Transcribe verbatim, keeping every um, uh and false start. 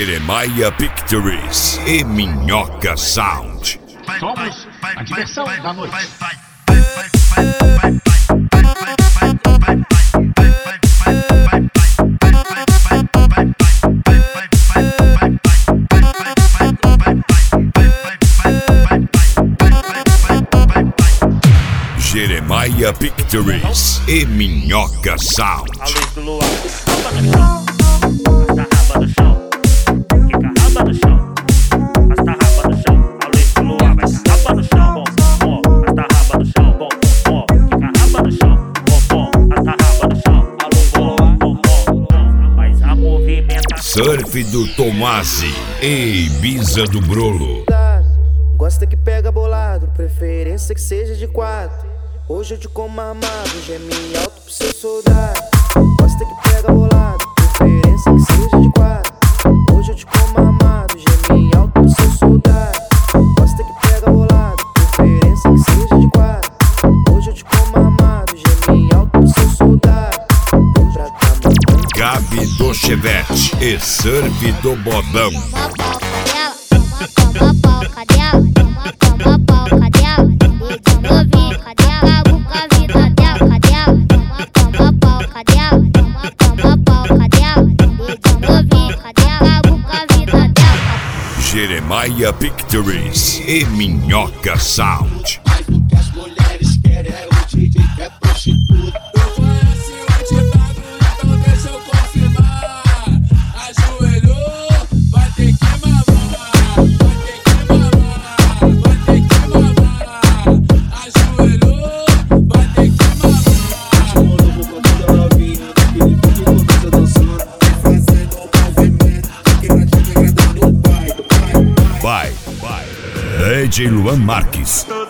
Jeremiah Pictures e Minhoca Sound. Somos a diversão da noite. Jeremiah Pictures e Minhoca Sound. A luz do luar, raba no chão, quica raba no chão, arrasta raba no chão. A luz do luar vai raba no chão, bom, bom, arrasta raba no chão, bom, bom, quica raba no chão, bom, bom, arrasta raba no chão. A luz do luar, bom, bom, bom, faz a movimentação. Surf do Tomasi e Ibiza do Brolo. Gosta que pega bolado, preferência que seja de quatro. Hoje eu te como armado, geme alto pro seu soldado. Gosta que pega bolado, preferência que seja de quatro. Hoje eu te como armado, geme alto pro seu soldado. Gosta que pega bolado, preferência que seja de quatro. Hoje eu te como armado, geme alto pro seu soldado. Gabi do Chevette e Surf do Bodão. Toma pau, cadela, toma, toma pau, cadela, dedinho novinho, cadela, buca a vida dela, cadela, toma, toma pau, cadela, toma, toma pau, cadela, dedinho novinho, cadela, buca a vida dela. Jeremiah Pictures e Minhoca Sound. As mulheres querem é o D J que é prostituta. Eu conheci o ditado, então deixa eu confirmar. Ajoelhou, vai ter que mamar. Vai, vai. D J Luan Marques.